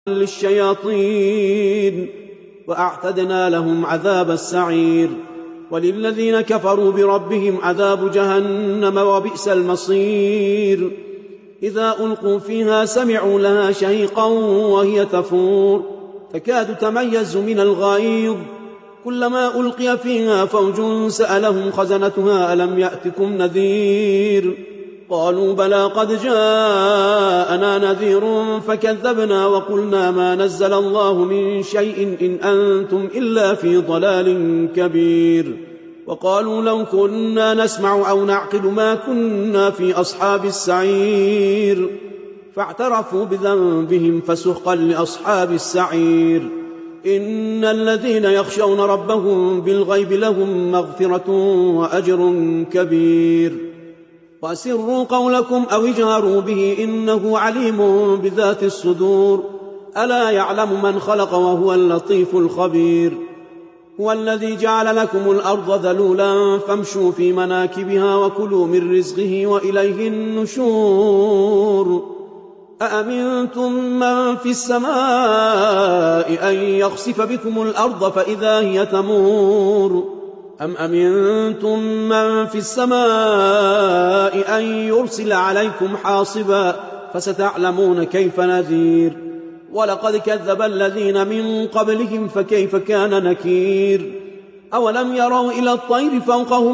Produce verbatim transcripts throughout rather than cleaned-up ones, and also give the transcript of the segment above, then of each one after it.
للشياطين وأعتدنا لهم عذاب السعير. وللذين كفروا بربهم عذاب جهنم وبئس المصير. إذا ألقوا فيها سمعوا لها شهيقا وهي تفور تكاد تميز من الغيظ. كلما ألقي فيها فوج سألهم خزنتها ألم يأتكم نذير؟ قالوا بلى قد جاءنا نذير فكذبنا وقلنا ما نزل الله من شيء إن أنتم إلا في ضلال كبير. وقالوا لو كنا نسمع أو نعقل ما كنا في أصحاب السعير. فاعترفوا بذنبهم فسحقا لأصحاب السعير. إن الذين يخشون ربهم بالغيب لهم مغفرة وأجر كبير. وأسروا قولكم أو اجهروا به إنه عليم بذات الصدور. ألا يعلم من خلق وهو اللطيف الخبير. هو الذي جعل لكم الأرض ذلولا فامشوا في مناكبها وكلوا من رزقه وإليه النشور. أأمنتم من في السماء أن يخسف بكم الأرض فإذا هي تمور أم أمنتم من في السماء أن يرسل عليكم حاصبا فستعلمون كيف نذير. ولقد كذب الذين من قبلهم فكيف كان نكير. أولم يروا إلى الطير فوقهم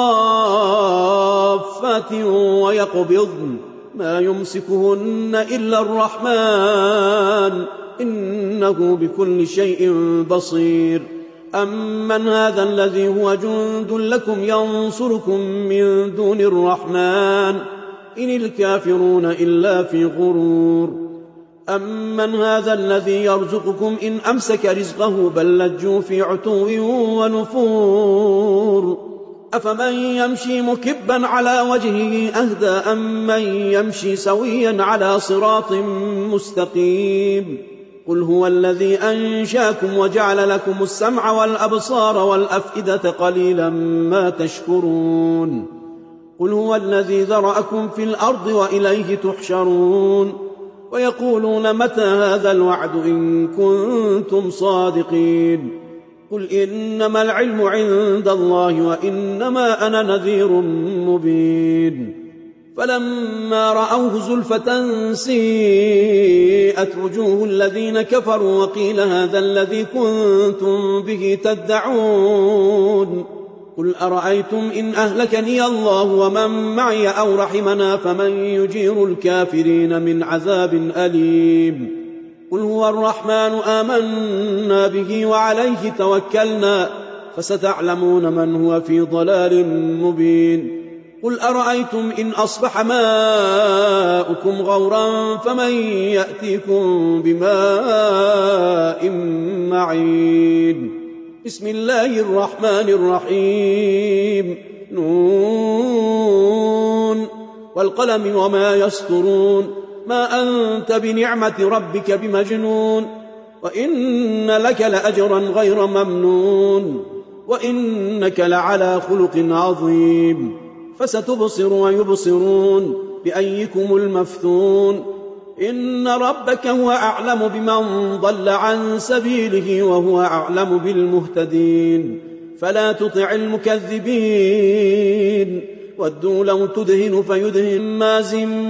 صافات ويقبضن ما يمسكهن إلا الرحمن إنه بكل شيء بصير. أمن هذا الذي هو جند لكم ينصركم من دون الرحمن إن الكافرون إلا في غرور. أمن هذا الذي يرزقكم إن أمسك رزقه بل لجوا في عتو ونفور. أفمن يمشي مكبا على وجهه أهدى أم من يمشي سويا على صراط مستقيم. قل هو الذي أنشاكم وجعل لكم السمع والأبصار والأفئدة قليلا ما تشكرون. قل هو الذي ذرأكم في الأرض وإليه تحشرون. ويقولون متى هذا الوعد إن كنتم صادقين. قل إنما العلم عند الله وإنما أنا نذير مبين. فلما رأوه زلفة سيئت وجوه الذين كفروا وقيل هذا الذي كنتم به تدعون. قل أرأيتم إن أهلكني الله ومن معي أو رحمنا فمن يجير الكافرين من عذاب أليم. قل هو الرحمن آمنا به وعليه توكلنا فستعلمون من هو في ضلال مبين. قل أرأيتم إن أصبح ماؤكم غورا فمن يأتيكم بماء معين. بسم الله الرحمن الرحيم. نون والقلم وما يسطرون. ما أنت بنعمة ربك بمجنون. وإن لك لأجرا غير ممنون. وإنك لعلى خلق عظيم. فستبصر ويبصرون بأيكم المفتون. إن ربك هو أعلم بمن ضل عن سبيله وهو أعلم بالمهتدين. فلا تطع المكذبين. ودوا لو تدهن فيدهن ماز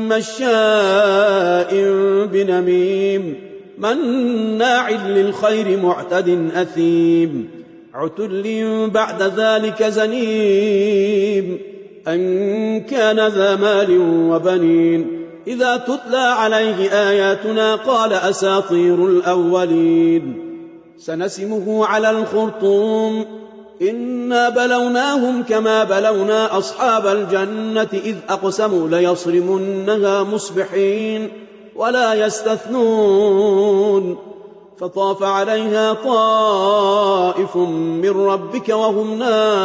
مشاء بنميم مناع للخير معتد أثيم عتل بعد ذلك زنيم أن كان ذا مال وبنين. إذا تتلى عليه آياتنا قال أساطير الأولين. سنسمه على الخرطوم. إنا بلوناهم كما بلونا أصحاب الجنة إذ أقسموا ليصرمنها مصبحين ولا يستثنون. فطاف عليها طائف من ربك وهم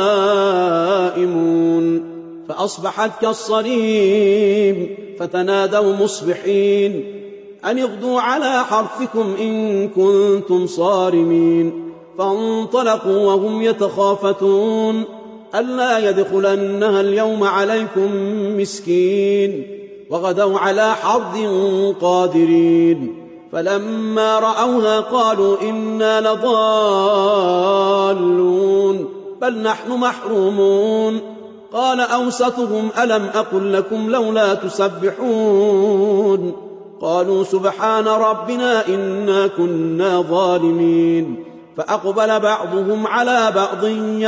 نائمون فأصبحت كالصريم. فتنادوا مصبحين أن اغدوا على حرثكم إن كنتم صارمين. فانطلقوا وهم يتخافتون ألا يدخلنها اليوم عليكم مسكين. وغدوا على حرد قادرين. فلما رأوها قالوا إنا لضالون بل نحن محرومون قال أوسطهم ألم أقل لكم لولا تسبحون قالوا سبحان ربنا إنا كنا ظالمين فأقبل بعضهم على بعض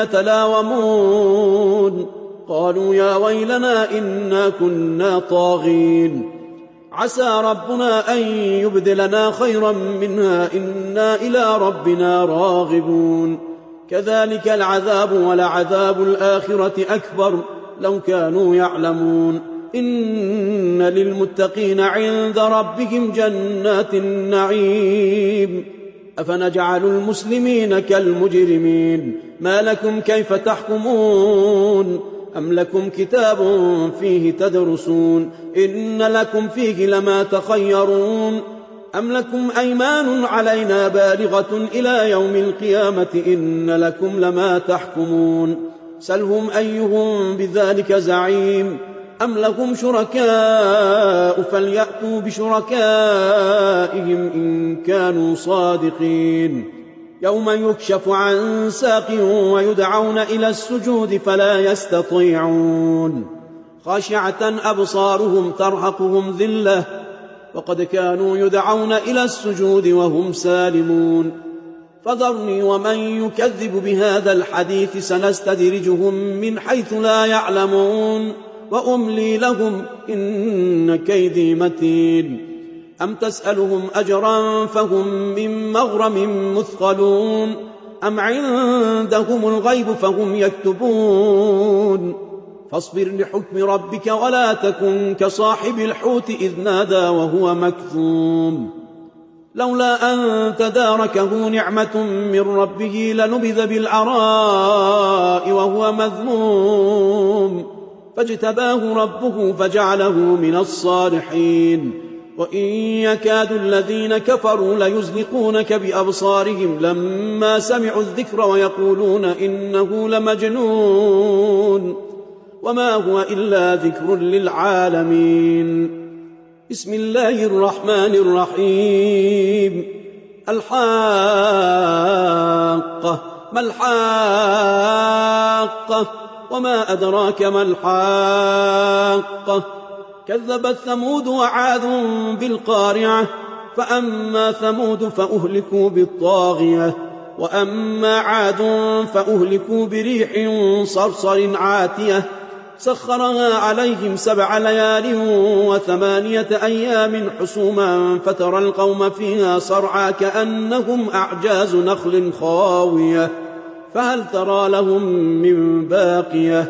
يتلاومون قالوا يا ويلنا إنا كنا طاغين عسى ربنا أن يبدلنا خيرا منها إنا إلى ربنا راغبون كذلك العذاب ولعذاب الآخرة أكبر لو كانوا يعلمون إن للمتقين عند ربهم جنات النعيم أفنجعل المسلمين كالمجرمين ما لكم كيف تحكمون أم لكم كتاب فيه تدرسون إن لكم فيه لما تخيرون أم لكم أيمان علينا بالغة إلى يوم القيامة إن لكم لما تحكمون سلهم أيهم بذلك زعيم أم لهم شركاء فليأتوا بشركائهم إن كانوا صادقين يوم يكشف عن ساق ويدعون إلى السجود فلا يستطيعون خاشعة أبصارهم ترهقهم ذلة وقد كانوا يدعون إلى السجود وهم سالمون فذرني ومن يكذب بهذا الحديث سنستدرجهم من حيث لا يعلمون وأملي لهم إن كيدي متين أم تسألهم أجرا فهم من مغرم مثقلون أم عندهم الغيب فهم يكتبون فاصبر لحكم ربك ولا تكن كصاحب الحوت إذ نادى وهو مكظوم لولا أن تداركه نعمة من ربه لنبذ بالعراء وهو مذموم فاجتباه ربه فجعله من الصالحين وإن يكاد الذين كفروا ليزلقونك بأبصارهم لما سمعوا الذكر ويقولون إنه لمجنون وما هو إلا ذكر للعالمين بسم الله الرحمن الرحيم الحاقة ما الحاقة وما أدراك ما الحاقة كذبت ثمود وعاد بالقارعة فأما ثمود فأهلكوا بالطاغية وأما عاد فأهلكوا بريح صرصر عاتية سخرها عليهم سبع ليال وثمانية أيام حسوما فترى القوم فيها صرعى كأنهم أعجاز نخل خاوية فهل ترى لهم من باقية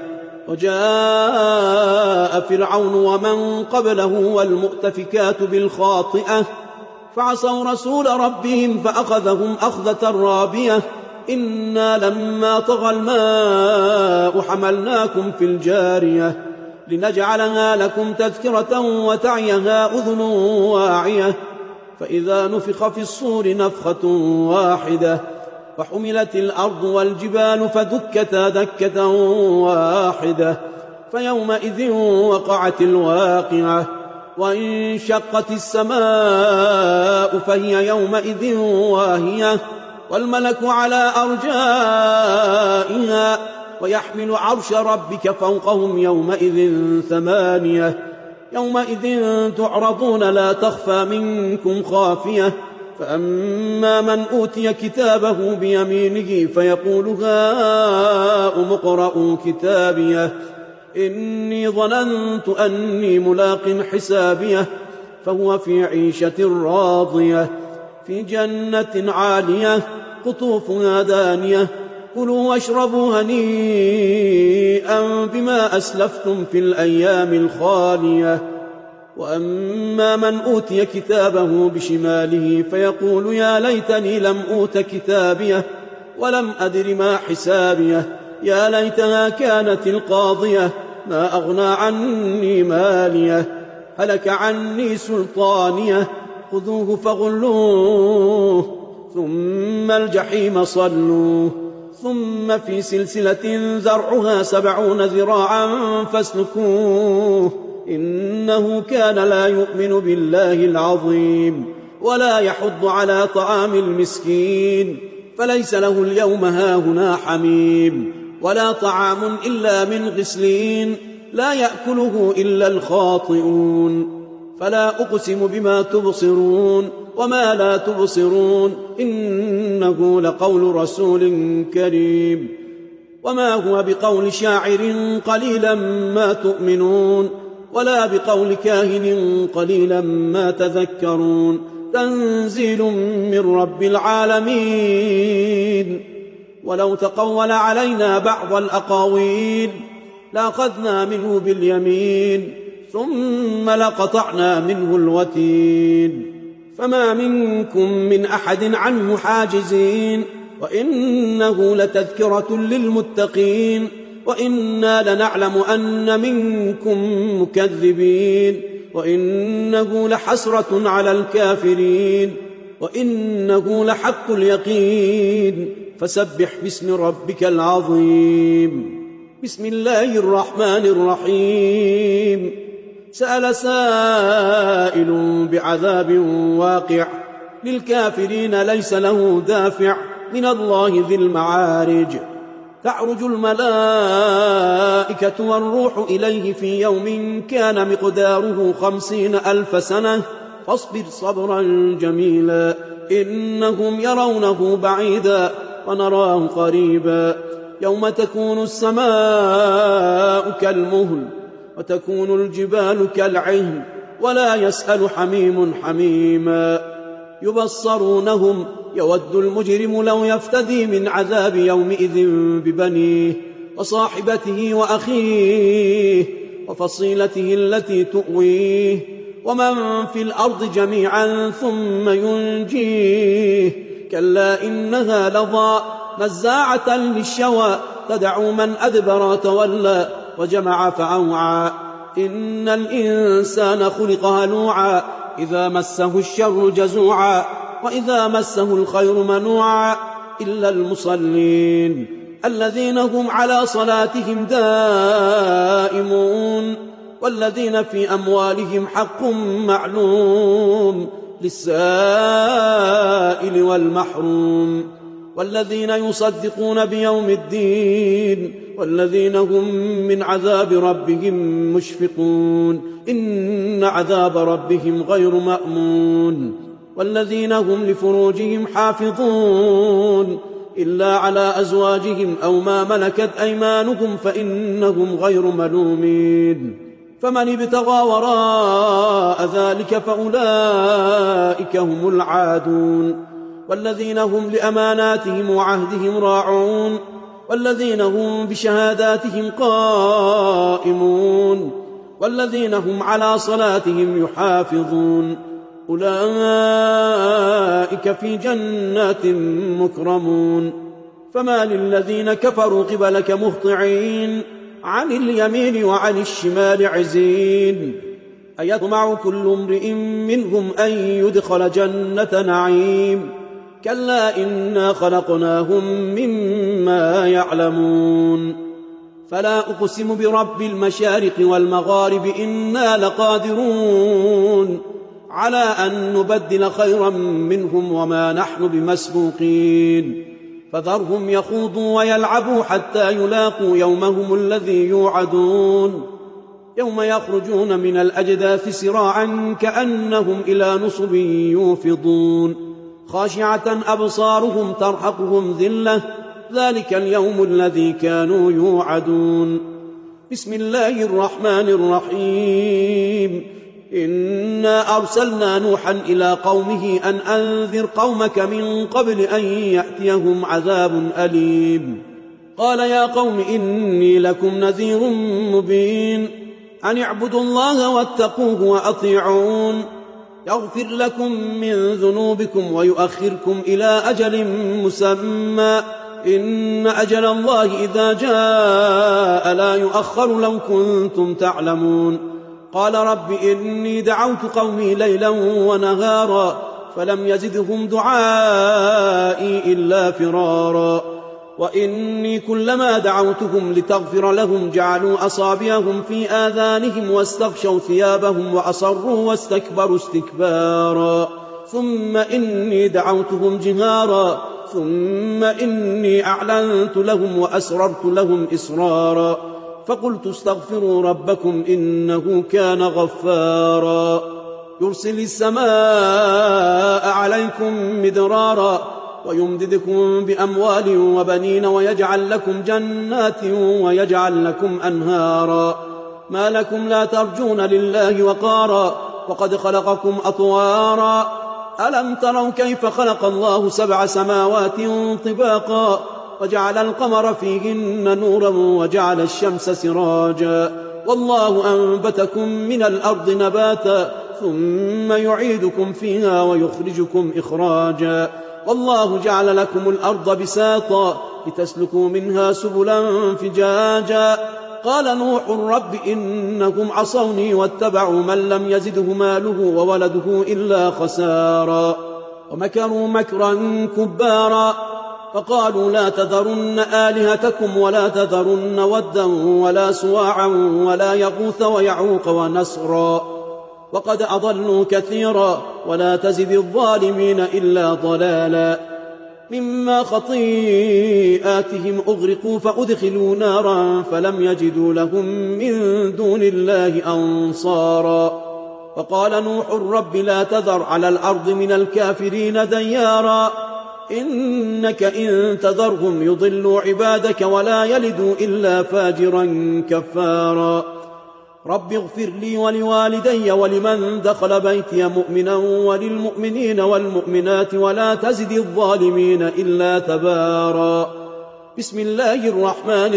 وجاء فرعون ومن قبله والمؤتفكات بالخاطئة فعصوا رسول ربهم فأخذهم أخذة رابية إنا لما طغى الماء حملناكم في الجارية لنجعلها لكم تذكرة وتعيها أذن واعية فإذا نفخ في الصور نفخة واحدة فحملت الأرض والجبال فدكتا دكة واحدة فيومئذ وقعت الواقعة وانشقت السماء فهي يومئذ واهية والملك على أرجائها ويحمل عرش ربك فوقهم يومئذ ثمانية يومئذ تعرضون لا تخفى منكم خافية فأما من أوتي كتابه بيمينه فيقول هاؤم اقرءوا كتابيه إني ظننت أني ملاق حسابيه فهو في عيشة راضية في جنة عالية قطوفها دانية كلوا واشربوا هنيئا بما أسلفتم في الأيام الخالية وأما من أوتي كتابه بشماله فيقول يا ليتني لم أوت كتابيه ولم أدر ما حسابيه يا ليتها كانت القاضية ما أغنى عني ماليه هلك عني سلطانيه خذوه فغلوه ثم الجحيم صلوه ثم في سلسلة زرعها سبعون ذراعا فاسلكوه إنه كان لا يؤمن بالله العظيم ولا يحض على طعام المسكين فليس له اليوم هاهنا حميم ولا طعام إلا من غسلين لا يأكله إلا الخاطئون فلا أقسم بما تبصرون وما لا تبصرون إنه لقول رسول كريم وما هو بقول شاعر قليلا ما تؤمنون ولا بقول كاهن قليلا ما تذكرون تنزيل من رب العالمين ولو تقول علينا بعض الأقاويل لأخذنا منه باليمين ثم لقطعنا منه الوتين فما منكم من أحد عنه حاجزين وإنه لتذكرة للمتقين وإنا لنعلم أن منكم مكذبين وإنه لحسرة على الكافرين وإنه لحق اليقين فسبح باسم ربك العظيم بسم الله الرحمن الرحيم سأل سائل بعذاب واقع للكافرين ليس له دافع من الله ذي المعارج تعرج الملائكة والروح إليه في يوم كان مقداره خمسين ألف سنة فاصبر صبرا جميلا إنهم يرونه بعيدا ونراه قريبا يوم تكون السماء كالمهل وتكون الجبال كالعهن ولا يسأل حميم حميما يبصرونهم يود المجرم لو يفتدي من عذاب يومئذ ببنيه وصاحبته وأخيه وفصيلته التي تؤويه ومن في الأرض جميعا ثم ينجيه كلا إنها لظى نزاعة للشوى تدعو من أدبر وتولى وجمع فأوعى إن الإنسان خلق هلوعا إذا مسه الشر جزوعا وإذا مسه الخير منوعا إلا المصلين الذين هم على صلاتهم دائمون والذين في أموالهم حق معلوم للسائل والمحروم والذين يصدقون بيوم الدين والذين هم من عذاب ربهم مشفقون إن عذاب ربهم غير مأمون والذين هم لفروجهم حافظون إلا على أزواجهم أو ما ملكت أيمانهم فإنهم غير ملومين فمن ابتغى وراء ذلك فأولئك هم العادون والذين هم لأماناتهم وعهدهم راعون والذين هم بشهاداتهم قائمون والذين هم على صلاتهم يحافظون أولئك في جنات مكرمون فما للذين كفروا قبلك مهطعين عن اليمين وعن الشمال عزين أيطمع كل امرئ منهم أن يدخل جنة نعيم كلا إنا خلقناهم مما يعلمون فلا أقسم برب المشارق والمغارب إنا لقادرون على أن نبدل خيرا منهم وما نحن بمسبوقين فذرهم يخوضوا ويلعبوا حتى يلاقوا يومهم الذي يوعدون يوم يخرجون من الأجداث سراعا كأنهم إلى نصب يوفضون خاشعة أبصارهم ترهقهم ذلة ذلك اليوم الذي كانوا يوعدون بسم الله الرحمن الرحيم إنا أرسلنا نوحا إلى قومه أن أنذر قومك من قبل أن يأتيهم عذاب أليم قال يا قوم إني لكم نذير مبين أن اعبدوا الله واتقوه وأطيعون يغفر لكم من ذنوبكم ويؤخركم إلى أجل مسمى إن أجل الله إذا جاء لا يؤخر لو كنتم تعلمون قال رب إني دعوت قومي ليلا ونهارا فلم يزدهم دعائي إلا فرارا وإني كلما دعوتهم لتغفر لهم جعلوا أصابعهم في آذانهم واستغشوا ثيابهم وأصروا واستكبروا استكبارا ثم إني دعوتهم جهارا ثم إني أعلنت لهم وأسررت لهم إسرارا فقلت استغفروا ربكم إنه كان غفارا يرسل السماء عليكم مدرارا ويمددكم بأموال وبنين ويجعل لكم جنات ويجعل لكم أنهارا ما لكم لا ترجون لله وقارا وقد خلقكم أطوارا ألم تروا كيف خلق الله سبع سماوات طباقا وجعل القمر فيهن نورا وجعل الشمس سراجا والله أنبتكم من الأرض نباتا ثم يعيدكم فيها ويخرجكم إخراجا والله جعل لكم الأرض بساطا لتسلكوا منها سبلا فجاجا قال نوح رب إنهم عصوني واتبعوا من لم يزده ماله وولده إلا خسارا ومكروا مكرا كبارا فقالوا لا تذرن آلهتكم ولا تذرن ودا ولا سواعا ولا يغوث ويعوق ونسرا وقد أضلوا كثيرا ولا تزد الظالمين إلا ضلالا مما خطيئاتهم أغرقوا فأدخلوا نارا فلم يجدوا لهم من دون الله أنصارا فقال نوح رب لا تذر على الأرض من الكافرين ديارا إنك إن تذرهم يضلوا عبادك ولا يلدوا إلا فاجرا كفارا رب اغفر لي ولوالدي ولمن دخل بيتي مؤمنا وللمؤمنين والمؤمنات ولا تزد الظالمين إلا تبارا بسم الله الرحمن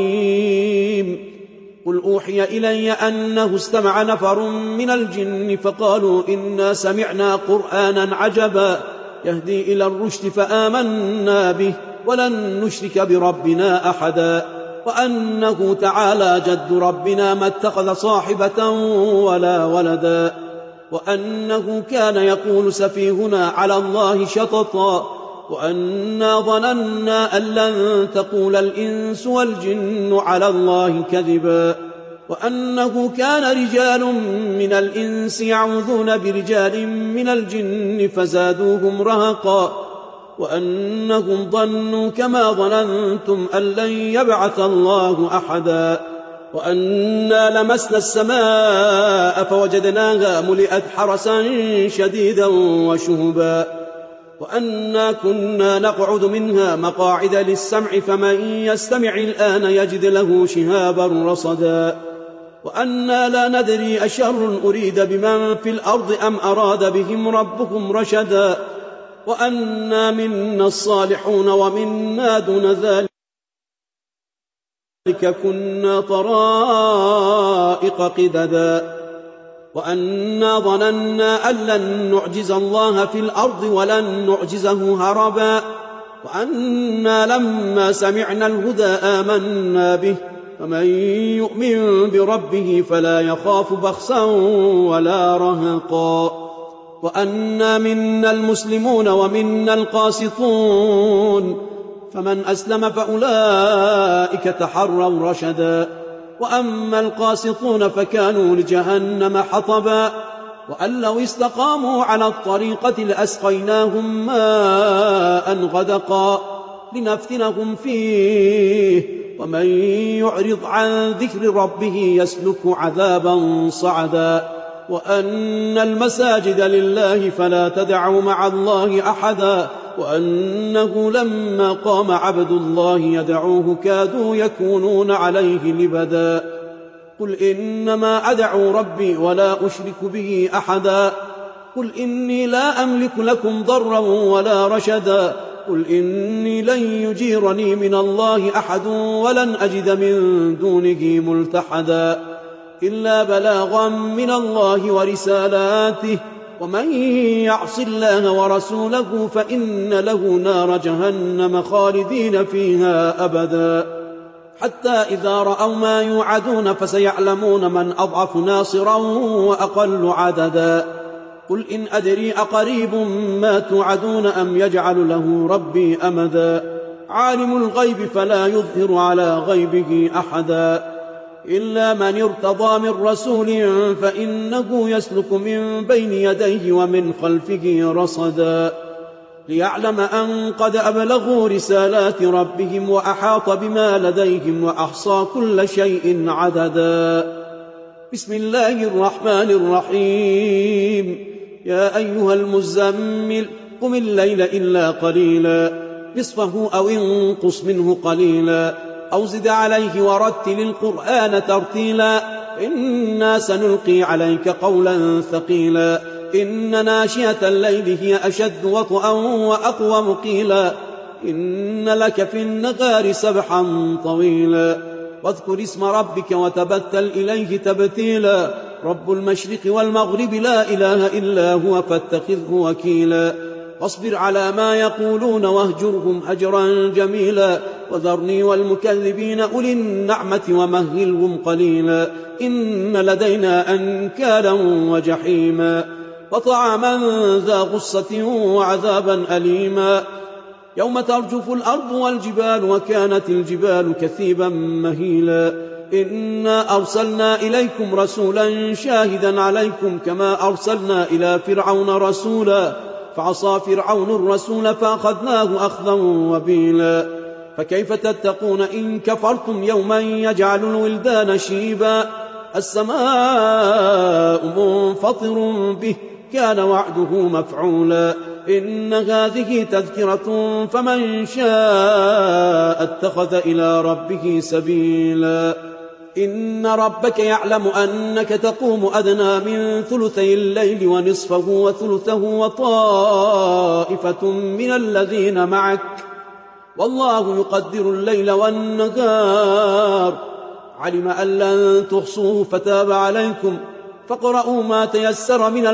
الرحيم قل أوحي إلي أنه استمع نفر من الجن فقالوا إنا سمعنا قرآنا عجبا يهدي إلى الرشد فآمنا به ولن نشرك بربنا أحدا وأنه تعالى جد ربنا ما اتخذ صاحبة ولا ولدا وأنه كان يقول سفيهنا على الله شططا وأنا ظننا أن لن تقول الإنس والجن على الله كذبا وأنه كان رجال من الإنس يعوذون برجال من الجن فزادوهم رهقا وأنهم ظنوا كما ظننتم أن لن يبعث الله أحدا وأنا لمسنا السماء فوجدناها ملئت حرسا شديدا وشهبا وأنا كنا نقعد منها مقاعد للسمع فمن يستمع الآن يجد له شهابا رصدا وأنا لا ندري أشر أريد بمن في الأرض أم أراد بهم ربهم رشدا وأنا منا الصالحون ومنا دون ذلك كنا طرائق قددا وأنا ظننا أن لن نعجز الله في الأرض ولن نعجزه هربا وأنا لما سمعنا الهدى آمنا به فمن يؤمن بربه فلا يخاف بخسا ولا رهقا وأنا منا المسلمون ومنا القاسطون فمن أسلم فأولئك تحروا رشدا وأما القاسطون فكانوا لجهنم حطبا وأن لو استقاموا على الطريقة لأسقيناهم ماء غدقا لنفتنهم فيه ومن يعرض عن ذكر ربه يسلك عذابا صعدا وأن المساجد لله فلا تدعوا مع الله أحدا وأنه لما قام عبد الله يدعوه كادوا يكونون عليه لبدا قل إنما أدعو ربي ولا أشرك به أحدا قل إني لا أملك لكم ضرا ولا رشدا قل إني لن يجيرني من الله أحد ولن أجد من دونه ملتحدا إلا بلاغا من الله ورسالاته ومن يعص الله ورسوله فإن له نار جهنم خالدين فيها أبدا حتى إذا رأوا ما يوعدون فسيعلمون من أضعف ناصرا وأقل عددا قل إن أدري أقريب ما توعدون أم يجعل له ربي أمدا عالم الغيب فلا يظهر على غيبه أحدا إلا من ارتضى من رسول فإنه يسلك من بين يديه ومن خلفه رصدا ليعلم أن قد أبلغوا رسالات ربهم وأحاط بما لديهم وأحصى كل شيء عددا. بسم الله الرحمن الرحيم. يا أيها المزمل قم الليل إلا قليلا نصفه أو انقص منه قليلا أو زد عليه ورتل القرآن ترتيلا إنا سنلقي عليك قولا ثقيلا إن ناشئة الليل هي أشد وطئا وأقوم قيلا إن لك في النهار سبحا طويلا واذكر اسم ربك وتبتل إليه تبتيلا رب المشرق والمغرب لا إله إلا هو فاتخذه وكيلا واصبر على ما يقولون واهجرهم هجرا جميلا وذرني والمكذبين أولي النعمة ومهلهم قليلا إن لدينا أنكالا وجحيما وطعاما ذا غصة وعذابا أليما يوم ترجف الأرض والجبال وكانت الجبال كثيبا مهيلا إنا أرسلنا إليكم رسولا شاهدا عليكم كما أرسلنا إلى فرعون رسولا فعصى فرعون الرسول فأخذناه أخذا وبيلا فكيف تتقون إن كفرتم يوما يجعل الولدان شيبا السماء منفطر به كان وعده مفعولا إن هذه تذكرة فمن شاء اتخذ إلى ربه سبيلا إن ربك يعلم أنك تقوم أدنى من ثلثي الليل ونصفه وثلثه وطائفة من الذين معك والله يقدر الليل والنهار علم أن لن تحصوه فتاب عليكم فاقرؤوا ما تيسر من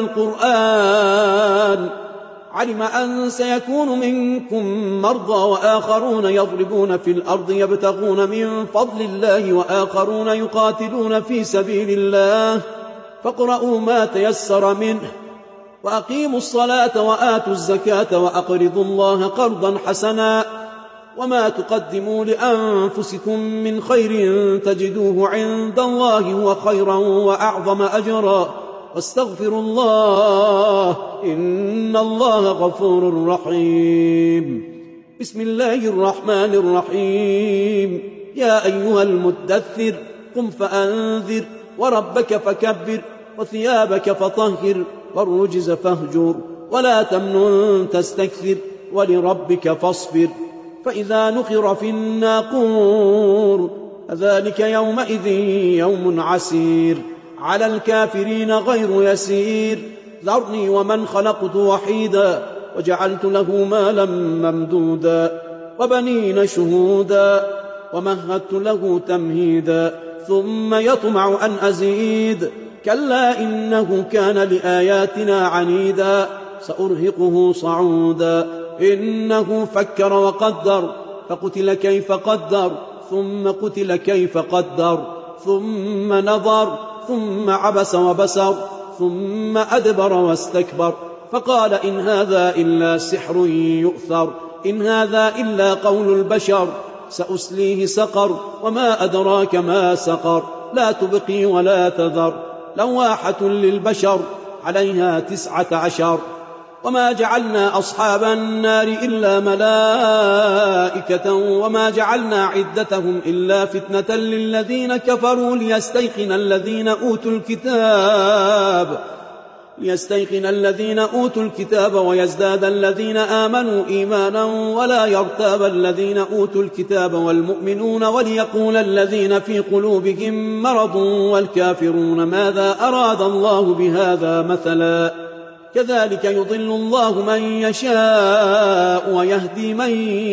القرآن علم أن سيكون منكم مرضى وآخرون يضربون في الأرض يبتغون من فضل الله وآخرون يقاتلون في سبيل الله فاقرؤوا ما تيسر منه وأقيموا الصلاة وآتوا الزكاة وأقرضوا الله قرضا حسنا وما تقدموا لأنفسكم من خير تجدوه عند الله هو خيرا وأعظم أجرا واستغفروا الله إن الله غفور رحيم. بسم الله الرحمن الرحيم. يا أيها المدثر قم فأنذر وربك فكبر وثيابك فطهر والرجز فاهجر ولا تمنن تستكثر ولربك فاصبر فإذا نقر في الناقور فذلك يومئذ يوم عسير على الكافرين غير يسير ذرني ومن خلقت وحيدا وجعلت له مالا ممدودا وبنين شهودا ومهدت له تمهيدا ثم يطمع أن أزيد كلا إنه كان لآياتنا عنيدا سأرهقه صعودا إنه فكر وقدر فقتل كيف قدر ثم قتل كيف قدر ثم نظر ثم عبس وبسر ثم أدبر واستكبر فقال إن هذا إلا سحر يؤثر إن هذا إلا قول البشر سأسليه سقر وما أدراك ما سقر لا تبقي ولا تذر لواحة للبشر عليها تسعة عشر وما جعلنا أصحاب النار إلا ملائكة وما جعلنا عدتهم إلا فتنة للذين كفروا ليستيقن الذين أوتوا الكتاب ليستيقن الذين أوتوا الكتاب ويزداد الذين آمنوا إيمانا ولا يرتاب الذين أوتوا الكتاب والمؤمنون وليقول الذين في قلوبهم مرض والكافرون ماذا أراد الله بهذا مثلا كذلك يضل الله من يشاء ويهدي من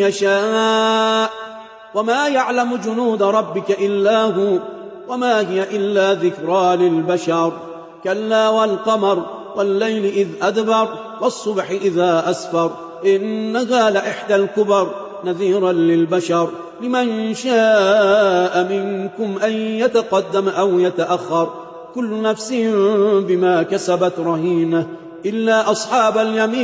يشاء وما يعلم جنود ربك إلا هو وما هي إلا ذكرى للبشر كلا والقمر والليل إذ أدبر والصبح إذا أسفر إنها لإحدى الكبر نذيرا للبشر لمن شاء منكم أن يتقدم أو يتأخر كل نفس بما كسبت رهينة إلا أصحاب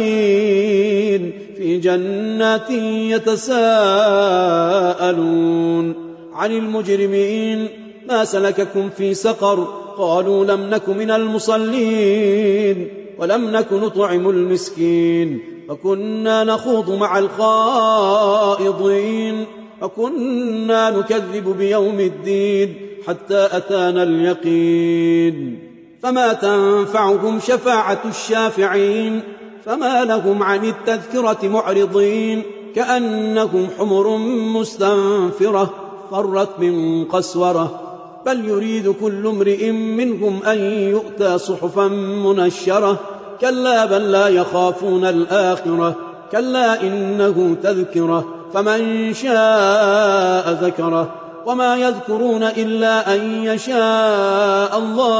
اليمين في جنات يتساءلون عن المجرمين ما سلككم في سقر؟ قالوا لم نك من المصلين ولم نك نطعم المسكين وكنا نخوض مع الخائضين وكنا نكذب بيوم الدين حتى أتانا اليقين فما تنفعهم شفاعة الشافعين فما لهم عن التذكرة معرضين كأنهم حمر مستنفرة فرت من قسورة بل يريد كل امرئ منهم أن يؤتى صحفا منشرة كلا بل لا يخافون الآخرة كلا إنه تذكرة فمن شاء ذكره وما يذكرون إلا أن يشاء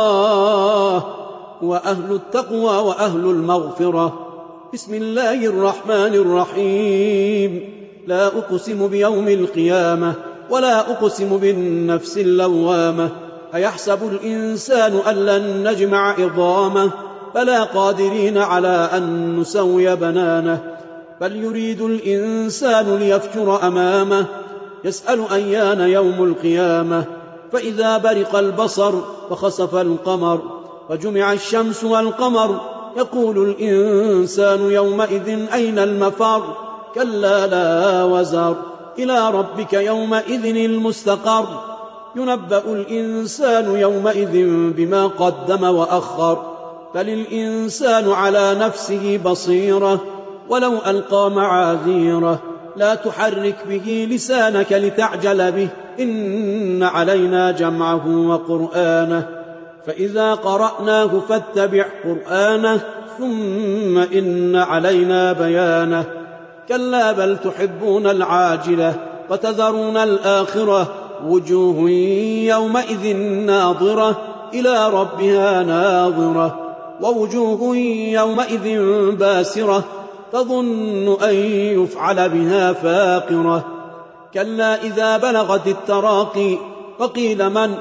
الله وأهل التقوى وأهل المغفرة. بسم الله الرحمن الرحيم. لا أقسم بيوم القيامة ولا أقسم بالنفس اللوامة أيحسب الإنسان أن لن نجمع عظامه بلى قادرين على أن نسوي بنانه بل يريد الإنسان ليفجر أمامه يسأل أيان يوم القيامة فإذا برق البصر وخسف القمر وجمع الشمس والقمر يقول الإنسان يومئذ أين المفر كلا لا وزر إلى ربك يومئذ المستقر ينبأ الإنسان يومئذ بما قدم وأخر بل الإنسان على نفسه بصيرة ولو ألقى معاذيره لا تحرك به لسانك لتعجل به إن علينا جمعه وقرآنه فإذا قرأناه فاتبع قرآنه ثم إن علينا بيانه كلا بل تحبون العاجلة وتذرون الآخرة وجوه يومئذ ناظرة إلى ربها ناظرة ووجوه يومئذ باسرة تظن أن يفعل بها فاقرة كلا إذا بلغت التراقي وقيل من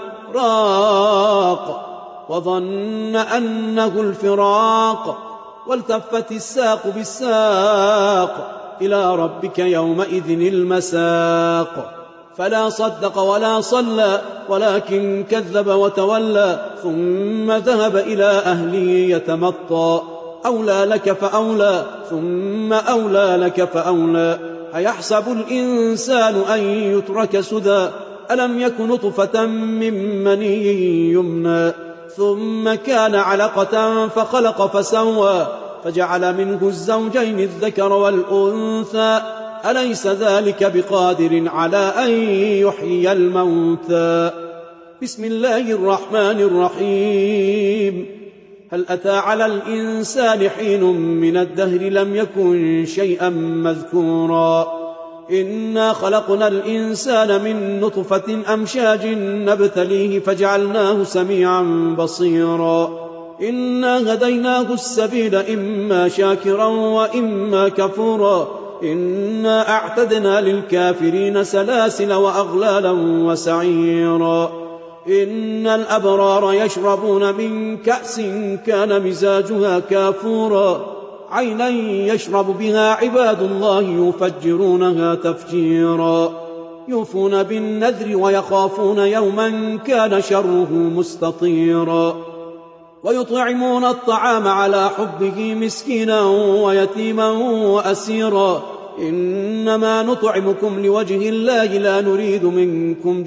راق وظن أنه الفراق والتفت الساق بالساق إلى ربك يومئذ المساق فلا صدق ولا صلى ولكن كذب وتولى ثم ذهب إلى أهله يتمطى أولى لك فأولى ثم أولى لك فأولى أيحسب الإنسان أن يترك سدى ألم يك نطفة من مني يمنى ثم كان علقة فخلق فسوى فجعل منه الزوجين الذكر والأنثى أليس ذلك بقادر على أن يحيي الموتى بسم الله الرحمن الرحيم هل أتى على الإنسان حين من الدهر لم يكن شيئا مذكورا إنا خلقنا الإنسان من نطفة أمشاج نبتليه فجعلناه سميعا بصيرا إنا هديناه السبيل إما شاكرا وإما كفورا إنا أعتدنا للكافرين سلاسل وأغلالا وسعيرا إن الأبرار يشربون من كأس كان مزاجها كافورا عينا يشرب بها عباد الله يفجرونها تفجيرا يوفون بالنذر ويخافون يوما كان شره مستطيرا ويطعمون الطعام على حبه مسكينا ويتيما وأسيرا إنما نطعمكم لوجه الله لا نريد منكم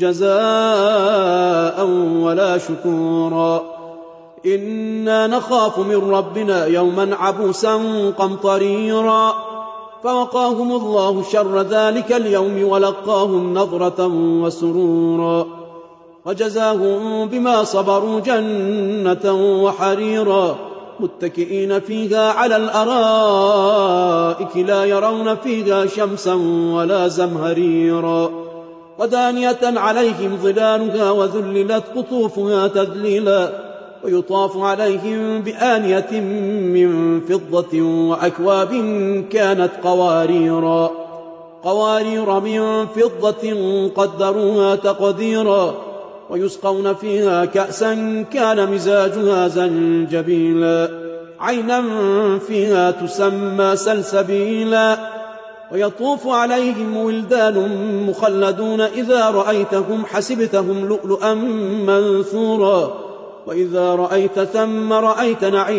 جزاء ولا شكورا إنا نخاف من ربنا يوما عبوسا قمطريرا فوقاهم الله شر ذلك اليوم ولقاهم نظرة وسرورا وجزاهم بما صبروا جنة وحريرا متكئين فيها على الأرائك لا يرون فيها شمسا ولا زمهريرا ودانية عليهم ظلالها وذللت قطوفها تذليلا ويطاف عليهم بآنية من فضة وأكواب كانت قواريرا قوارير من فضة قدروها تقديرا ويسقون فيها كأسا كان مزاجها زنجبيلا عينا فيها تسمى سلسبيلا ويطوف عليهم ولدان مخلدون إذا رأيتهم حسبتهم لؤلؤا منثورا وإذا رأيت ثم رأيت نعيما